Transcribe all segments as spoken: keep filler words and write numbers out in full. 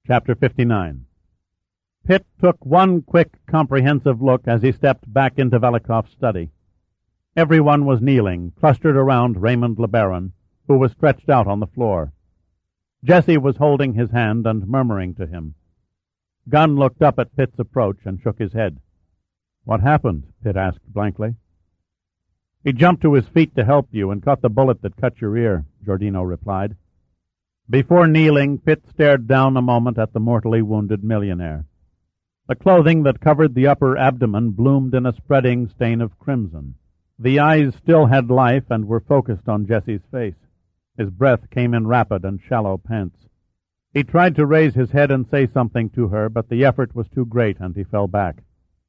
Chapter fifty-nine. Pitt took one quick, comprehensive look as he stepped back into Velikov's study. Everyone was kneeling, clustered around Raymond LeBaron, who was stretched out on the floor. Jesse was holding his hand and murmuring to him. Gunn looked up at Pitt's approach and shook his head. "What happened?" Pitt asked blankly. "He jumped to his feet to help you and caught the bullet that cut your ear," Giordino replied. Before kneeling, Pitt stared down a moment at the mortally wounded millionaire. The clothing that covered the upper abdomen bloomed in a spreading stain of crimson. The eyes still had life and were focused on Jesse's face. His breath came in rapid and shallow pants. He tried to raise his head and say something to her, but the effort was too great and he fell back.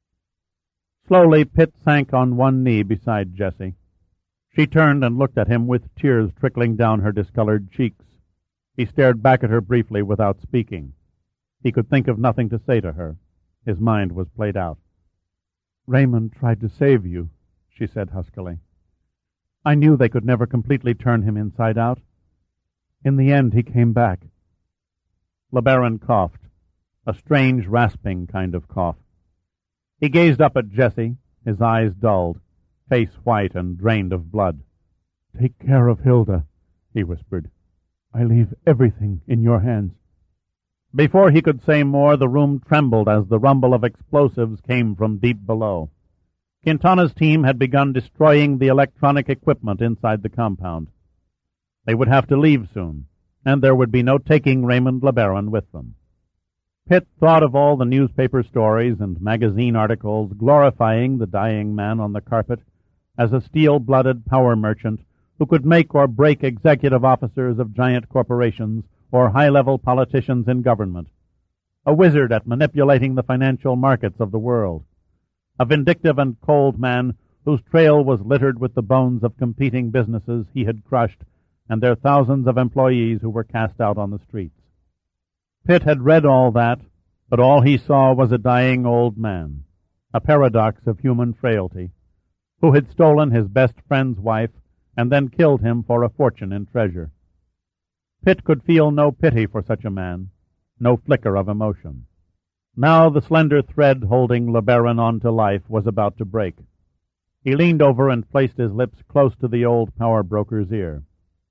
Slowly, Pitt sank on one knee beside Jesse. She turned and looked at him with tears trickling down her discolored cheeks. He stared back at her briefly without speaking. He could think of nothing to say to her. His mind was played out. "Raymond tried to save you," she said huskily. "I knew they could never completely turn him inside out. In the end, he came back." LeBaron coughed, a strange, rasping kind of cough. He gazed up at Jesse, his eyes dulled, face white and drained of blood. "Take care of Hilda," he whispered. "I leave everything in your hands." Before he could say more, the room trembled as the rumble of explosives came from deep below. Quintana's team had begun destroying the electronic equipment inside the compound. They would have to leave soon, and there would be no taking Raymond LeBaron with them. Pitt thought of all the newspaper stories and magazine articles glorifying the dying man on the carpet as a steel-blooded power merchant who could make or break executive officers of giant corporations or high-level politicians in government, a wizard at manipulating the financial markets of the world, a vindictive and cold man whose trail was littered with the bones of competing businesses he had crushed and their thousands of employees who were cast out on the streets. Pitt had read all that, but all he saw was a dying old man, a paradox of human frailty, who had stolen his best friend's wife and then killed him for a fortune in treasure. Pitt could feel no pity for such a man, no flicker of emotion. Now the slender thread holding LeBaron on to life was about to break. He leaned over and placed his lips close to the old power broker's ear.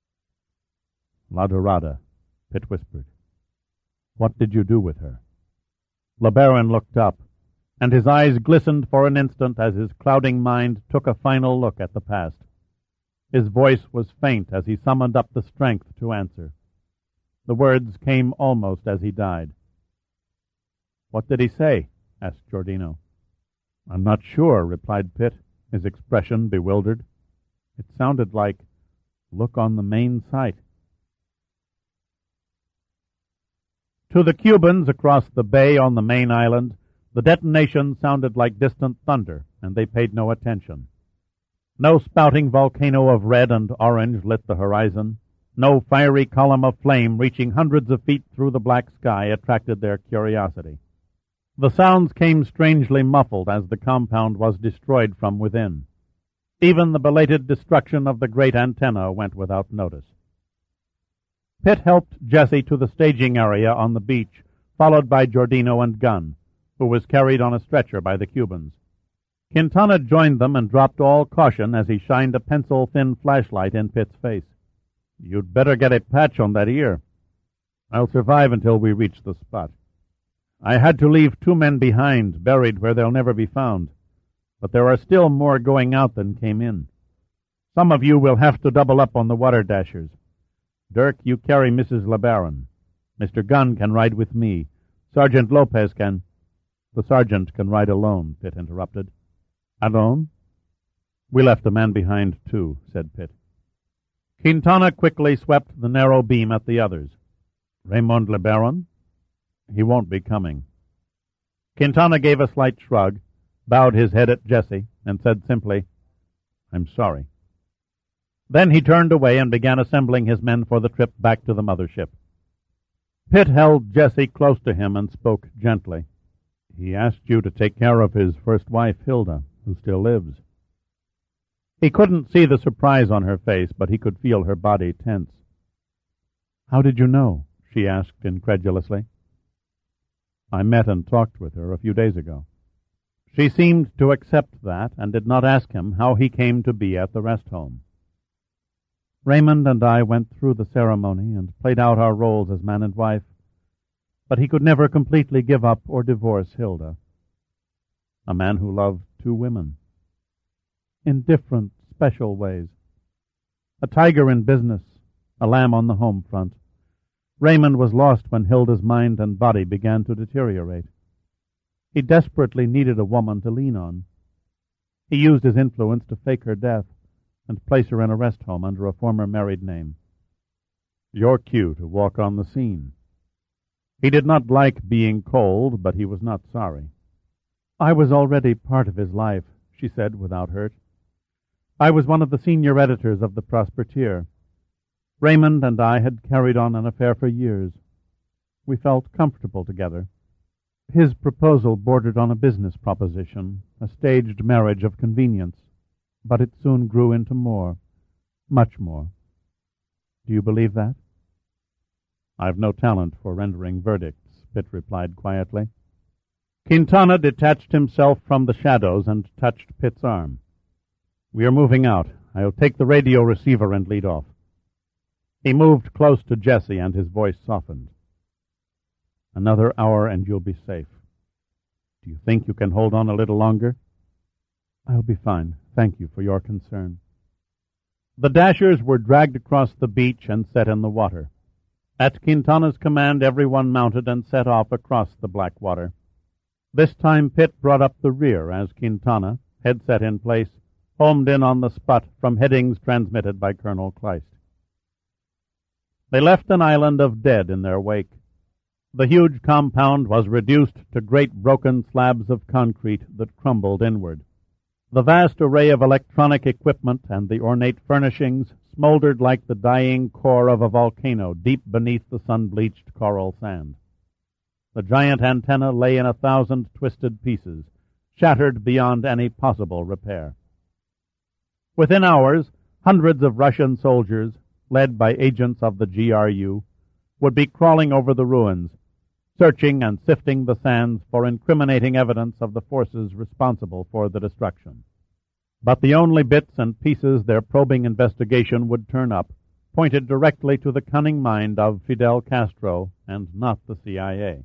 "La Dorada," Pitt whispered. "What did you do with her?" LeBaron looked up, and his eyes glistened for an instant as his clouding mind took a final look at the past. His voice was faint as he summoned up the strength to answer. The words came almost as he died. "What did he say?" asked Giordino. "I'm not sure," replied Pitt, his expression bewildered. "It sounded like, 'Look on the main sight.'" To the Cubans across the bay on the main island, the detonation sounded like distant thunder, and they paid no attention. No spouting volcano of red and orange lit the horizon. No fiery column of flame reaching hundreds of feet through the black sky attracted their curiosity. The sounds came strangely muffled as the compound was destroyed from within. Even the belated destruction of the great antenna went without notice. Pitt helped Jesse to the staging area on the beach, followed by Giordino and Gunn, who was carried on a stretcher by the Cubans. Quintana joined them and dropped all caution as he shined a pencil-thin flashlight in Pitt's face. "You'd better get a patch on that ear. I'll survive until we reach the spot. I had to leave two men behind, buried where they'll never be found. But there are still more going out than came in. Some of you will have to double up on the water dashers. Dirk, you carry Missus LeBaron. Mister Gunn can ride with me. Sergeant Lopez can—" "The sergeant can ride alone," Pitt interrupted. "Alone?" "We left a man behind, too," said Pitt. Quintana quickly swept the narrow beam at the others. "Raymond LeBaron? He won't be coming." Quintana gave a slight shrug, bowed his head at Jesse, and said simply, "I'm sorry." Then he turned away and began assembling his men for the trip back to the mothership. Pitt held Jesse close to him and spoke gently. "He asked you to take care of his first wife, Hilda, who still lives." He couldn't see the surprise on her face, but he could feel her body tense. "How did you know?" she asked incredulously. I met and talked with her a few days ago. She seemed to accept that and did not ask him how he came to be at the rest home. Raymond and I went through the ceremony and played out our roles as man and wife, but he could never completely give up or divorce Hilda, a man who loved two women, in different, special ways. A tiger in business, a lamb on the home front. Raymond was lost when Hilda's mind and body began to deteriorate. He desperately needed a woman to lean on. He used his influence to fake her death and place her in a rest home under a former married name. Your cue to walk on the scene. He did not like being cold, but he was not sorry. I was already part of his life, she said without hurt. I was one of the senior editors of the Prospertier. Raymond and I had carried on an affair for years. We felt comfortable together. His proposal bordered on a business proposition, a staged marriage of convenience, but it soon grew into more, much more. Do you believe that? I've no talent for rendering verdicts, Pitt replied quietly. Quintana detached himself from the shadows and touched Pitt's arm. We are moving out. I'll take the radio receiver and lead off. He moved close to Jesse, and his voice softened. Another hour and you'll be safe. Do you think you can hold on a little longer? I'll be fine. Thank you for your concern. The Dashers were dragged across the beach and set in the water. At Quintana's command, everyone mounted and set off across the black water. This time Pitt brought up the rear as Quintana, headset in place, homed in on the spot from headings transmitted by Colonel Kleist. They left an island of dead in their wake. The huge compound was reduced to great broken slabs of concrete that crumbled inward. The vast array of electronic equipment and the ornate furnishings smoldered like the dying core of a volcano deep beneath the sun-bleached coral sand. The giant antenna lay in a thousand twisted pieces, shattered beyond any possible repair. Within hours, hundreds of Russian soldiers, led by agents of the G R U, would be crawling over the ruins, searching and sifting the sands for incriminating evidence of the forces responsible for the destruction. But the only bits and pieces their probing investigation would turn up pointed directly to the cunning mind of Fidel Castro and not the C I A.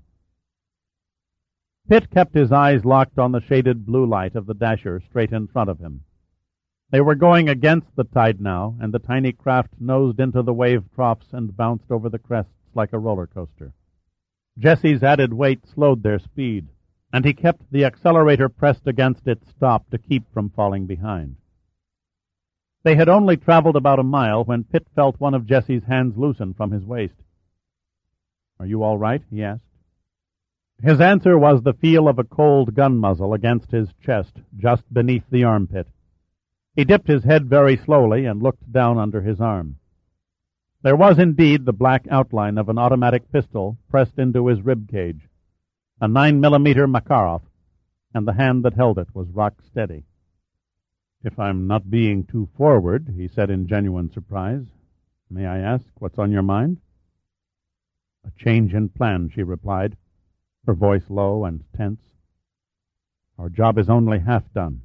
Pitt kept his eyes locked on the shaded blue light of the Dasher straight in front of him. They were going against the tide now, and the tiny craft nosed into the wave troughs and bounced over the crests like a roller coaster. Jesse's added weight slowed their speed, and he kept the accelerator pressed against its stop to keep from falling behind. They had only traveled about a mile when Pitt felt one of Jesse's hands loosen from his waist. "Are you all right?" he asked. His answer was the feel of a cold gun muzzle against his chest, just beneath the armpit. He dipped his head very slowly and looked down under his arm. There was indeed the black outline of an automatic pistol pressed into his rib cage, a nine millimeter Makarov, and the hand that held it was rock steady. "If I'm not being too forward," he said in genuine surprise, "may I ask what's on your mind?" "A change in plan," she replied, her voice low and tense. "Our job is only half done."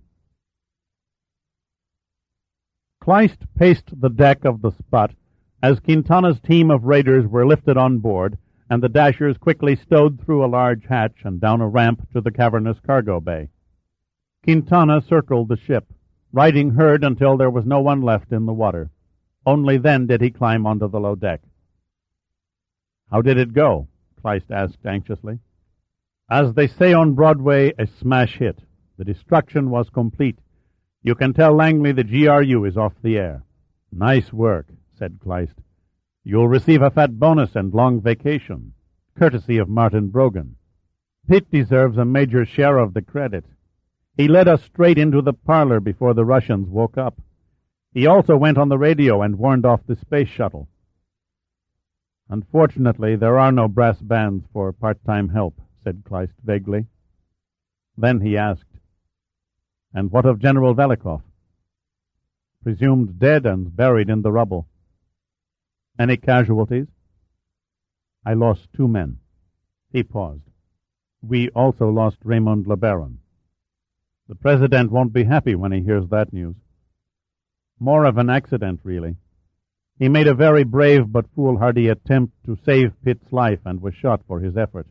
Kleist paced the deck of the Sput as Quintana's team of raiders were lifted on board, and the Dashers quickly stowed through a large hatch and down a ramp to the cavernous cargo bay. Quintana circled the ship, riding herd until there was no one left in the water. Only then did he climb onto the low deck. "How did it go?" Kleist asked anxiously. "As they say on Broadway, a smash hit. The destruction was complete. You can tell Langley the G R U is off the air." "Nice work," said Kleist. "You'll receive a fat bonus and long vacation, courtesy of Martin Brogan. Pitt deserves a major share of the credit. He led us straight into the parlor before the Russians woke up. He also went on the radio and warned off the space shuttle." "Unfortunately, there are no brass bands for part-time help," said Kleist vaguely. Then he asked, "And what of General Velikov?" "Presumed dead and buried in the rubble." "Any casualties?" "I lost two men." He paused. We also lost Raymond LeBaron. The President won't be happy when he hears that news. More of an accident, really. He made a very brave but foolhardy attempt to save Pitt's life and was shot for his effort.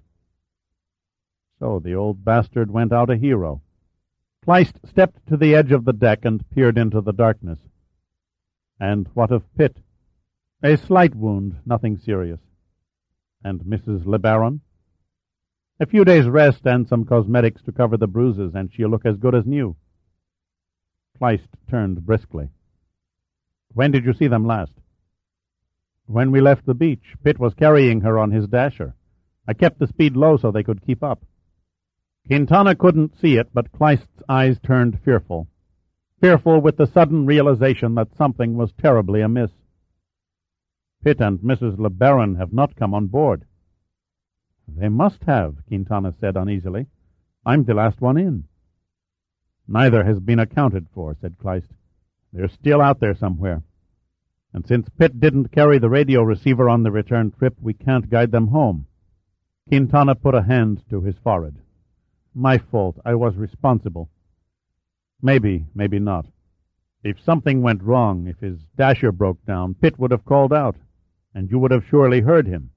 So the old bastard went out a hero. Kleist stepped to the edge of the deck and peered into the darkness. And what of Pitt? A slight wound, nothing serious. And Missus LeBaron? A few days' rest and some cosmetics to cover the bruises, and she'll look as good as new. Kleist turned briskly. When did you see them last? When we left the beach. Pitt was carrying her on his dasher. I kept the speed low so they could keep up. Quintana couldn't see it, but Kleist's eyes turned fearful. Fearful with the sudden realization that something was terribly amiss. Pitt and Missus LeBaron have not come on board. They must have, Quintana said uneasily. I'm the last one in. Neither has been accounted for, said Kleist. They're still out there somewhere. And since Pitt didn't carry the radio receiver on the return trip, we can't guide them home. Quintana put a hand to his forehead. My fault. I was responsible. Maybe, maybe not. If something went wrong, if his dasher broke down, Pitt would have called out, and you would have surely heard him.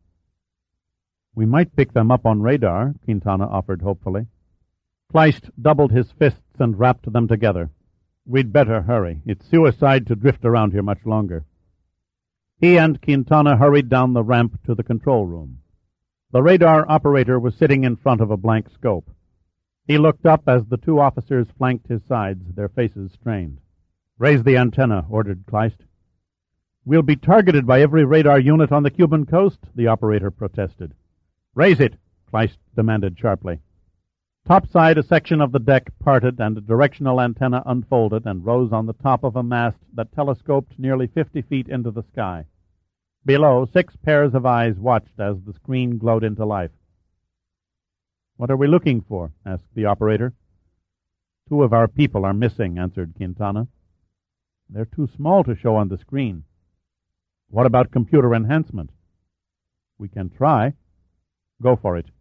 We might pick them up on radar, Quintana offered hopefully. Kleist doubled his fists and rapped them together. We'd better hurry. It's suicide to drift around here much longer. He and Quintana hurried down the ramp to the control room. The radar operator was sitting in front of a blank scope. He looked up as the two officers flanked his sides, their faces strained. Raise the antenna, ordered Kleist. We'll be targeted by every radar unit on the Cuban coast, the operator protested. Raise it, Kleist demanded sharply. Topside, a section of the deck parted and a directional antenna unfolded and rose on the top of a mast that telescoped nearly fifty feet into the sky. Below, six pairs of eyes watched as the screen glowed into life. What are we looking for? Asked the operator. Two of our people are missing, answered Quintana. They're too small to show on the screen. What about computer enhancement? We can try. Go for it.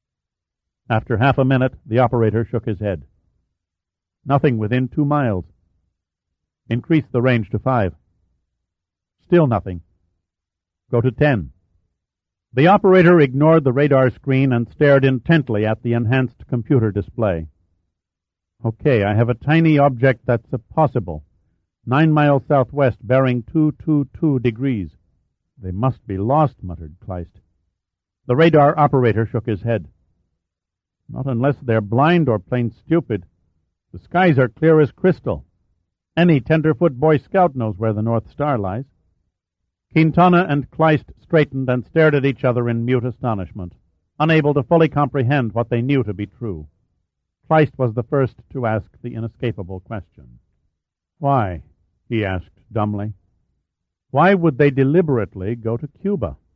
After half a minute, the operator shook his head. Nothing within two miles. Increase the range to five. Still nothing. Go to ten. The operator ignored the radar screen and stared intently at the enhanced computer display. Okay, I have a tiny object that's a possible. Nine miles southwest, bearing two two two degrees. They must be lost, muttered Kleist. The radar operator shook his head. Not unless they're blind or plain stupid. The skies are clear as crystal. Any tenderfoot Boy Scout knows where the North Star lies. Quintana and Kleist straightened and stared at each other in mute astonishment, unable to fully comprehend what they knew to be true. Kleist was the first to ask the inescapable question. Why? He asked dumbly. Why would they deliberately go to Cuba?